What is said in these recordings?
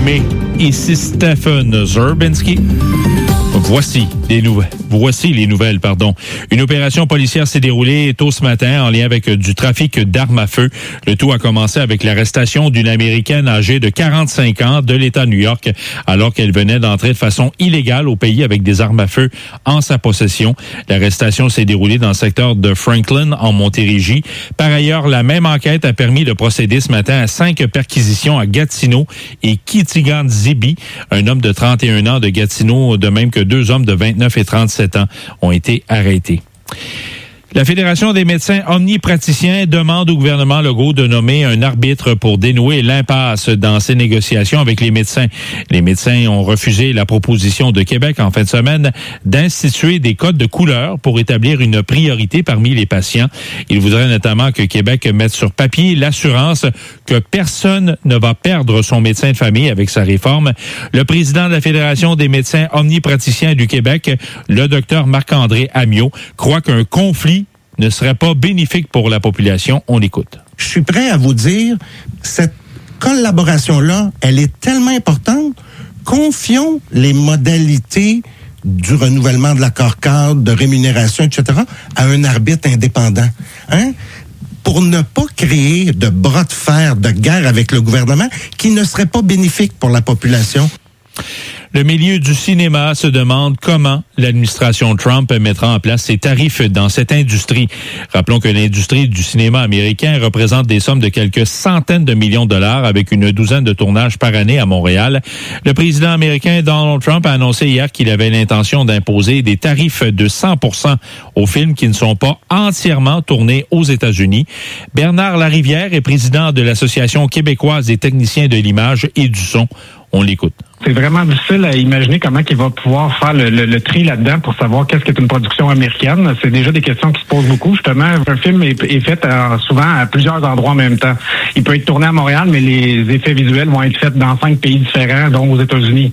Schmé. Ici Stephen Zerbinski. Voici les nouvelles. Une opération policière s'est déroulée tôt ce matin en lien avec du trafic d'armes à feu. Le tout a commencé avec l'arrestation d'une Américaine âgée de 45 ans de l'État de New York alors qu'elle venait d'entrer de façon illégale au pays avec des armes à feu en sa possession. L'arrestation s'est déroulée dans le secteur de Franklin, en Montérégie. Par ailleurs, la même enquête a permis de procéder ce matin à 5 perquisitions à Gatineau et Kitigan-Zibi. Un homme de 31 ans de Gatineau, de même que 2 hommes de 29 et 37 ans ont été arrêtés. La Fédération des médecins omnipraticiens demande au gouvernement Legault de nommer un arbitre pour dénouer l'impasse dans ses négociations avec les médecins. Les médecins ont refusé la proposition de Québec en fin de semaine d'instituer des codes de couleur pour établir une priorité parmi les patients. Ils voudraient notamment que Québec mette sur papier l'assurance que personne ne va perdre son médecin de famille avec sa réforme. Le président de la Fédération des médecins omnipraticiens du Québec, le docteur Marc-André Ammiot, croit qu'un conflit ne serait pas bénéfique pour la population. On l'écoute. Je suis prêt à vous dire, cette collaboration-là, elle est tellement importante. Confions les modalités du renouvellement de l'accord-cadre, de rémunération, etc., à un arbitre indépendant. Pour ne pas créer de bras de fer, de guerre avec le gouvernement qui ne serait pas bénéfique pour la population. Le milieu du cinéma se demande comment l'administration Trump mettra en place ses tarifs dans cette industrie. Rappelons que l'industrie du cinéma américain représente des sommes de quelques centaines de millions de dollars avec une douzaine de tournages par année à Montréal. Le président américain Donald Trump a annoncé hier qu'il avait l'intention d'imposer des tarifs de 100% aux films qui ne sont pas entièrement tournés aux États-Unis. Bernard Larivière est président de l'Association québécoise des techniciens de l'image et du son. On l'écoute. C'est vraiment difficile à imaginer comment il va pouvoir faire le tri là-dedans pour savoir qu'est-ce qu'est une production américaine. C'est déjà des questions qui se posent beaucoup. Justement, un film est fait souvent à plusieurs endroits en même temps. Il peut être tourné à Montréal, mais les effets visuels vont être faits dans 5 pays différents, dont aux États-Unis.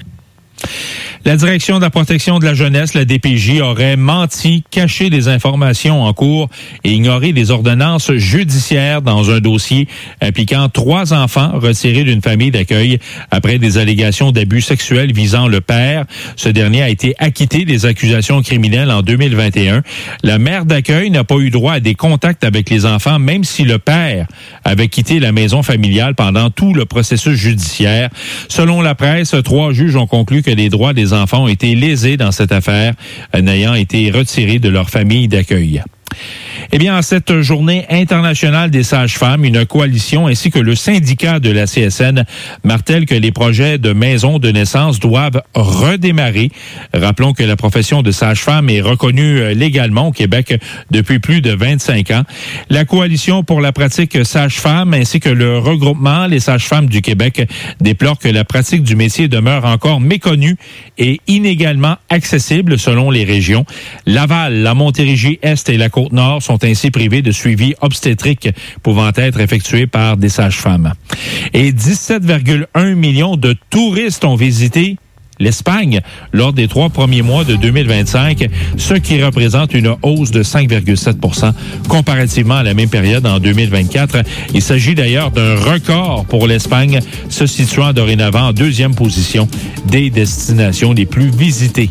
La Direction de la protection de la jeunesse, la DPJ, aurait menti, caché des informations en cours et ignoré des ordonnances judiciaires dans un dossier impliquant 3 enfants retirés d'une famille d'accueil après des allégations d'abus sexuels visant le père. Ce dernier a été acquitté des accusations criminelles en 2021. La mère d'accueil n'a pas eu droit à des contacts avec les enfants, même si le père avait quitté la maison familiale pendant tout le processus judiciaire. Selon la presse, 3 juges ont conclu que les droits des enfants ont été lésés dans cette affaire, n'ayant été retirés de leur famille d'accueil. Eh bien, en cette journée internationale des sages-femmes, une coalition ainsi que le syndicat de la CSN martèlent que les projets de maisons de naissance doivent redémarrer. Rappelons que la profession de sage-femme est reconnue légalement au Québec depuis plus de 25 ans. La coalition pour la pratique sage-femme ainsi que le regroupement Les sages-femmes du Québec déplorent que la pratique du métier demeure encore méconnue et inégalement accessible selon les régions. Laval, la Montérégie-Est et la Côte-Nord sont ainsi privés de suivi obstétrique pouvant être effectué par des sages-femmes. Et 17,1 millions de touristes ont visité l'Espagne lors des 3 premiers mois de 2025, ce qui représente une hausse de 5,7% comparativement à la même période en 2024. Il s'agit d'ailleurs d'un record pour l'Espagne, se situant dorénavant en 2e position des destinations les plus visitées.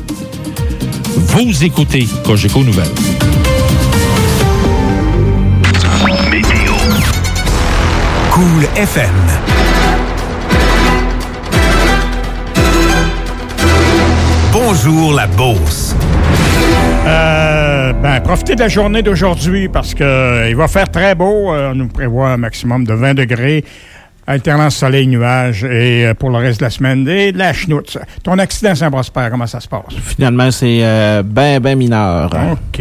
Vous écoutez Cogeco Nouvelles. Cool FM. Bonjour la Beauce. Profitez de la journée d'aujourd'hui parce que il va faire très beau. On nous prévoit un maximum de 20 degrés. Alternance soleil-nuage et pour le reste de la semaine, et de la chenoute. Ton accident Saint-Prosper, comment ça se passe? Finalement, c'est ben mineur. OK.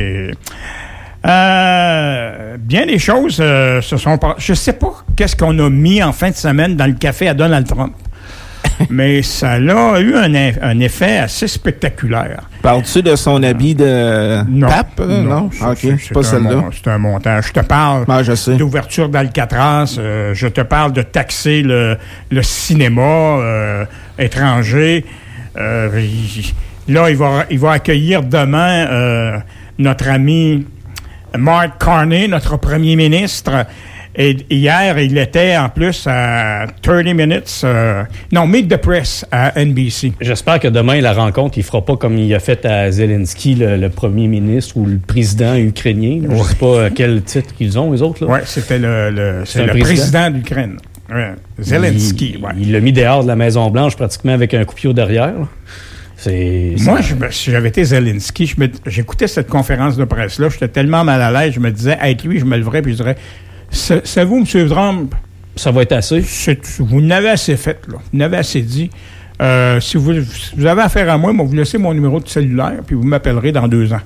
Bien des choses se sont passées. Je sais pas qu'est-ce qu'on a mis en fin de semaine dans le café à Donald Trump. Mais ça a eu un effet assez spectaculaire. Parles-tu de son habit de pape? Non. OK, c'est pas celle-là. C'est un montage. Je te parle d'ouverture d'Alcatraz. Je te parle de taxer le cinéma étranger. Là, il va accueillir demain notre ami Mark Carney, notre premier ministre. Et hier, il était en plus à 30 Minutes, Meet the Press à NBC. J'espère que demain, la rencontre, il fera pas comme il a fait à Zelensky, le premier ministre ou le président ukrainien. Je ne sais pas quel titre qu'ils ont, les autres. Oui, c'était le président d'Ukraine. Ouais. Zelensky. Il l'a mis dehors de la Maison-Blanche pratiquement avec un coupio derrière. Moi, si j'avais été Zelensky, j'écoutais cette conférence de presse-là, j'étais tellement mal à l'aise, je me disais, être lui, je me leverais, puis je dirais, c'est vous, M. Trump? Ça va être assez? Vous n'avez assez fait, là. Vous n'avez assez dit. Si vous avez affaire à moi, vous laissez mon numéro de cellulaire, puis vous m'appellerez dans 2 ans.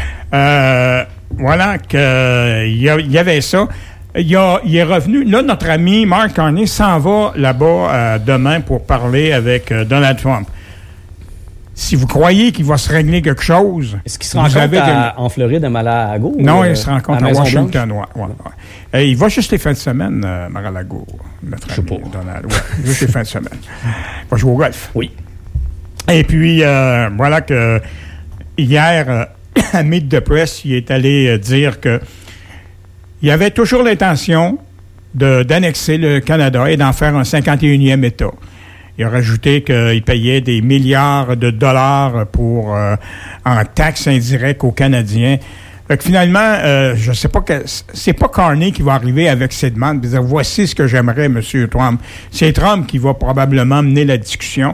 Voilà, il y avait ça. Il est revenu. Là, notre ami Mark Carney s'en va là-bas demain pour parler avec Donald Trump. Si vous croyez qu'il va se régler quelque chose... Est-ce qu'il se rencontre en Floride, à Mar-a-Lago? Non, il se rencontre à Washington. Ouais. Il va juste les fins de semaine, Mar-a-Lago, notre ami Donald. Ouais, juste les fins de semaine. Il va jouer au golf. Oui. Et puis, voilà que hier, à Meet the Press, il est allé dire que il avait toujours l'intention d'annexer le Canada et d'en faire un 51e État. Il a rajouté qu'il payait des milliards de dollars en taxes indirectes aux Canadiens. Fait que finalement, je sais pas c'est pas Carney qui va arriver avec ses demandes et dire voici ce que j'aimerais, M. Trump. C'est Trump qui va probablement mener la discussion.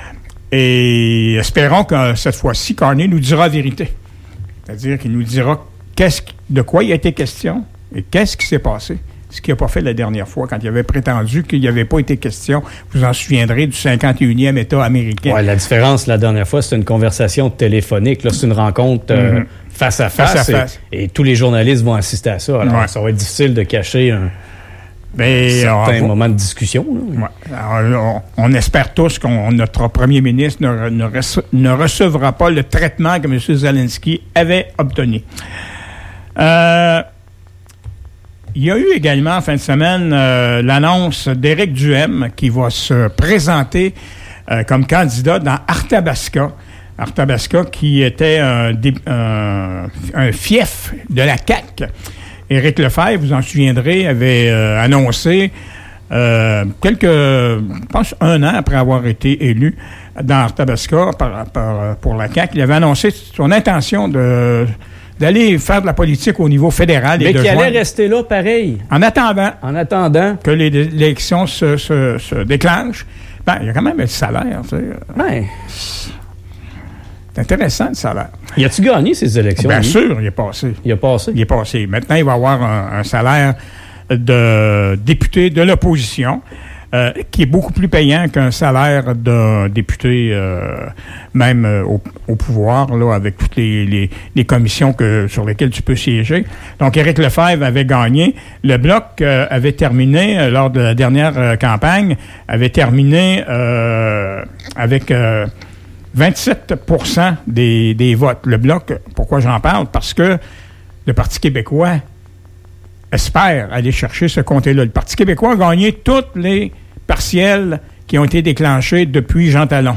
Et espérons que cette fois-ci, Carney nous dira la vérité. C'est-à-dire qu'il nous dira de quoi il a été question et qu'est-ce qui s'est passé. Ce qu'il n'a pas fait la dernière fois, quand il avait prétendu qu'il n'y avait pas été question, vous en souviendrez, du 51e État américain. Oui, la différence, la dernière fois, c'était une conversation téléphonique. Là, c'est une rencontre face à face. Et tous les journalistes vont assister à ça. Alors, ça va être difficile de cacher un certain moment de discussion. Là. Alors, on espère tous que notre premier ministre ne recevra pas le traitement que M. Zelensky avait obtenu. Il y a eu également, en fin de semaine, l'annonce d'Éric Duhem qui va se présenter comme candidat dans Arthabasca. Arthabasca qui était un fief de la CAQ. Éric Lefebvre, vous en souviendrez, avait annoncé je pense 1 an après avoir été élu dans Arthabasca pour la CAQ, il avait annoncé son intention d'aller faire de la politique au niveau fédéral. Mais qui allait rester là pareil. En attendant que l'élection se déclenche. Ben, il y a quand même le salaire. Tu sais. Ouais. C'est intéressant, le salaire. Y a-tu gagné ces élections? Bien sûr, il est passé. Il est passé. Maintenant, il va avoir un salaire de député de l'opposition. Qui est beaucoup plus payant qu'un salaire d'un député même au pouvoir, là, avec toutes les commissions sur lesquelles tu peux siéger. Donc, Éric Lefebvre avait gagné. Le Bloc avait terminé, lors de la dernière campagne, avait terminé avec 27% des votes. Le Bloc, pourquoi j'en parle? Parce que le Parti québécois espère aller chercher ce comté-là. Le Parti québécois a gagné toutes les partiels qui ont été déclenchés depuis Jean Talon.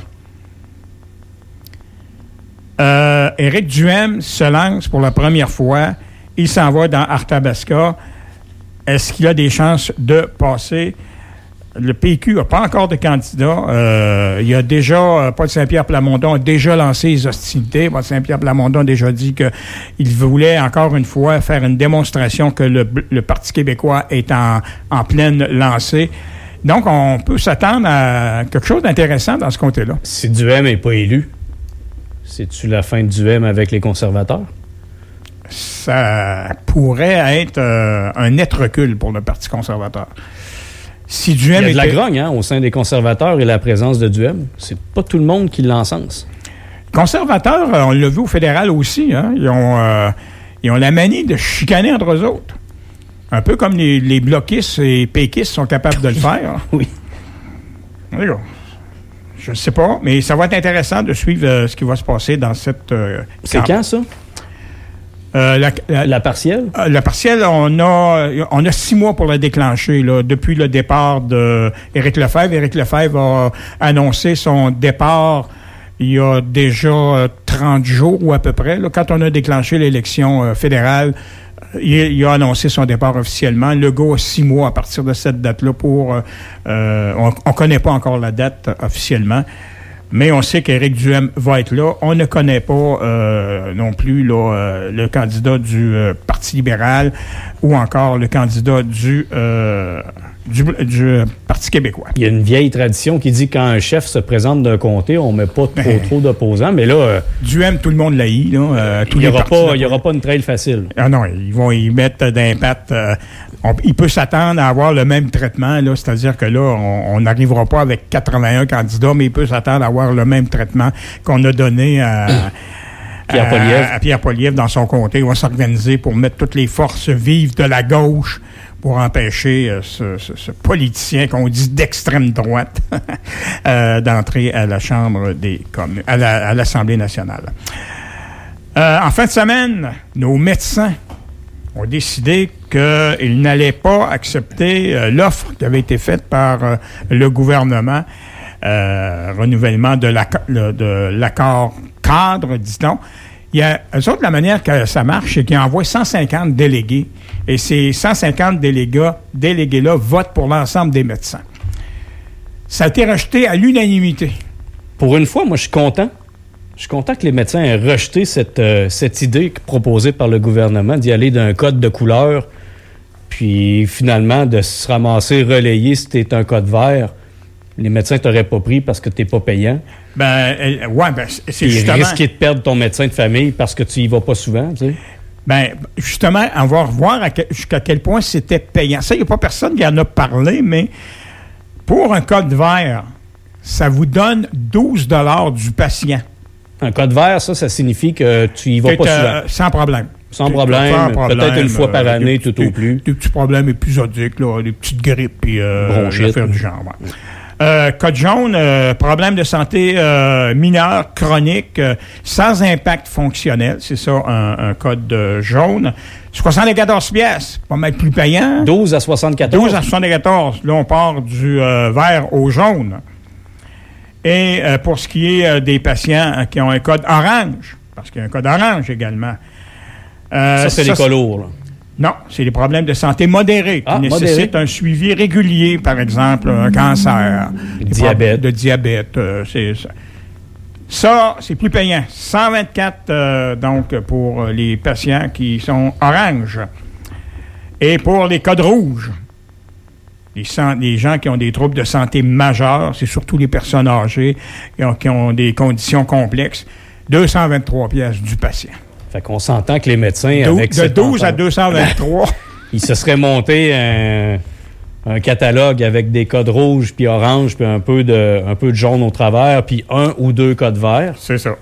Éric Duhem se lance pour la première fois. Il s'en va dans Arthabasca. Est-ce qu'il a des chances de passer? Le PQ n'a pas encore de candidat. Il y a déjà, Paul Saint-Pierre Plamondon a déjà lancé les hostilités. Paul Saint-Pierre Plamondon a déjà dit qu'il voulait encore une fois faire une démonstration que le Parti québécois est en pleine lancée. Donc, on peut s'attendre à quelque chose d'intéressant dans ce comté-là. Si Duhem n'est pas élu, c'est-tu la fin de Duhem avec les conservateurs? Ça pourrait être un net recul pour le Parti conservateur. Si Duhem il y a de la grogne au sein des conservateurs et la présence de Duhem. C'est pas tout le monde qui l'encense. Conservateurs, on l'a vu au fédéral aussi. Hein? Ils ont la manie de chicaner entre eux autres. Un peu comme les bloquistes et péquistes sont capables de le faire. Oui. Je ne sais pas, mais ça va être intéressant de suivre ce qui va se passer dans cette... C'est quand, ça? La partielle? La partielle, on a 6 mois pour la déclencher, là, depuis le départ d'Éric Lefebvre. Éric Lefebvre a annoncé son départ il y a déjà 30 jours ou à peu près, là, quand on a déclenché l'élection fédérale il a annoncé son départ officiellement. Legault a 6 mois à partir de cette date-là pour... on connaît pas encore la date officiellement, mais on sait qu'Éric Duhem va être là. On ne connaît pas non plus là, le candidat du Parti libéral ou encore le candidat du Parti québécois. Il y a une vieille tradition qui dit que quand un chef se présente d'un comté, on ne met pas trop d'opposants, mais là... Duhem, tout le monde l'haït. Là, il n'y aura pas une trail facile. Ah non, ils vont y mettre d'impact. Il peut s'attendre à avoir le même traitement, là, c'est-à-dire que là, on n'arrivera pas avec 81 candidats, mais il peut s'attendre à avoir le même traitement qu'on a donné à Pierre Poilievre dans son comté. Il va s'organiser pour mettre toutes les forces vives de la gauche pour empêcher ce politicien qu'on dit d'extrême droite d'entrer à la Chambre des communes, à l'Assemblée nationale. En fin de semaine, nos médecins ont décidé qu'ils n'allaient pas accepter l'offre qui avait été faite par le gouvernement, renouvellement de l'accord cadre, dit-on. Eux autres, la manière que ça marche, c'est qu'ils envoient 150 délégués. Et ces 150 délégués-là votent pour l'ensemble des médecins. Ça a été rejeté à l'unanimité. Pour une fois, moi, je suis content. Je suis content que les médecins aient rejeté cette idée proposée par le gouvernement d'y aller d'un code de couleur, puis finalement de se ramasser relayé si tu es un code vert. Les médecins ne t'auraient pas pris parce que tu n'es pas payant. C'est justement... risquer de perdre ton médecin de famille parce que tu y vas pas souvent, tu sais. Justement, on va revoir jusqu'à quel point c'était payant. Ça, il n'y a pas personne qui en a parlé, mais pour un code vert, ça vous donne 12 $ du patient. Un code vert, ça signifie que tu y vas pas souvent. Sans problème. Sans problème, peut-être une fois par année, tout au plus. Des petits problèmes épisodiques, là, des petites grippes, puis bronchite, du genre. Ouais. Code jaune, problème de santé mineur, chronique, sans impact fonctionnel. C'est ça, un code jaune. 74 pièces, pas mal plus payant. 12 à 74. 12 à 74. Là, on part du vert au jaune. Et pour ce qui est des patients qui ont un code orange, parce qu'il y a un code orange également. Ça, c'est les cas lourds, là. Non, c'est des problèmes de santé modérés qui nécessitent un suivi régulier, par exemple, un cancer. Diabète. De diabète. Ça, c'est plus payant. 124, donc, pour les patients qui sont orange. Et pour les codes rouges, les gens qui ont des troubles de santé majeurs, c'est surtout les personnes âgées qui ont des conditions complexes, 223 pièces du patient. Fait qu'on s'entend que les médecins... De 12 à 223. Il se serait monté un catalogue avec des codes rouges puis oranges puis un peu de jaune au travers puis 1 ou 2 codes verts. C'est ça.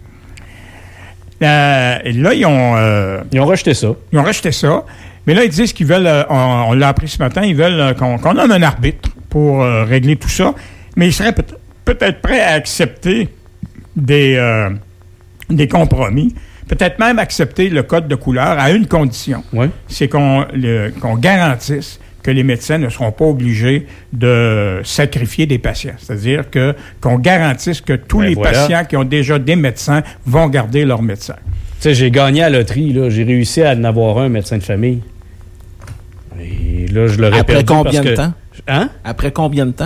Et là, ils ont rejeté ça. Ils ont rejeté ça. Mais là, ils disent qu'ils veulent... on l'a appris ce matin, ils veulent qu'on nomme un arbitre pour régler tout ça. Mais ils seraient peut-être prêts à accepter des compromis. Peut-être même accepter le code de couleur à une condition. Oui. C'est qu'on garantisse que les médecins ne seront pas obligés de sacrifier des patients. C'est-à-dire qu'on garantisse que tous les patients qui ont déjà des médecins vont garder leur médecin. Tu sais, j'ai gagné à la loterie, là. J'ai réussi à en avoir un médecin de famille. Et là, je l'aurais perdu. Après combien de temps? Hein? Après combien de temps?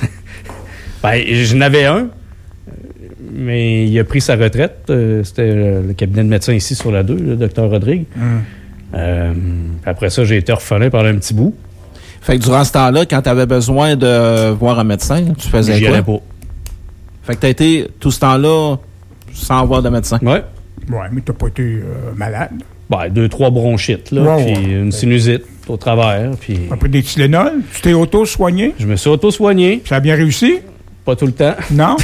Je n'avais un. Mais il a pris sa retraite. C'était le cabinet de médecin ici sur la 2, le docteur Rodrigue. Après ça, j'ai été orphelin pendant un petit bout. Fait que durant ce temps-là, quand tu avais besoin de voir un médecin, tu faisais quoi? J'y allais pas. Fait que tu as été tout ce temps-là sans voir de médecin? Oui, mais tu n'as pas été malade? 2-3 bronchites, là, puis une sinusite au travers. Puis... Après des Tylenol, tu t'es auto-soigné? Je me suis auto-soigné. Ça a bien réussi? Pas tout le temps. Non?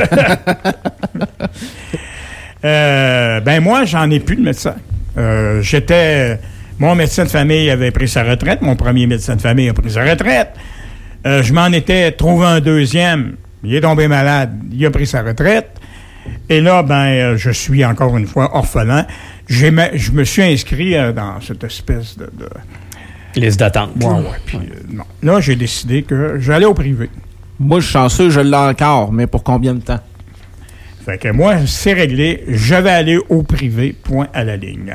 Moi, j'en ai plus de médecin. Mon médecin de famille avait pris sa retraite. Mon premier médecin de famille a pris sa retraite. Je m'en étais trouvé un deuxième. Il est tombé malade. Il a pris sa retraite. Et là, je suis encore une fois orphelin. Je me suis inscrit dans cette espèce de liste d'attente. Non. Là, j'ai décidé que j'allais au privé. Moi, je suis chanceux, je l'ai encore, mais pour combien de temps? Fait que moi, c'est réglé. Je vais aller au privé, point à la ligne.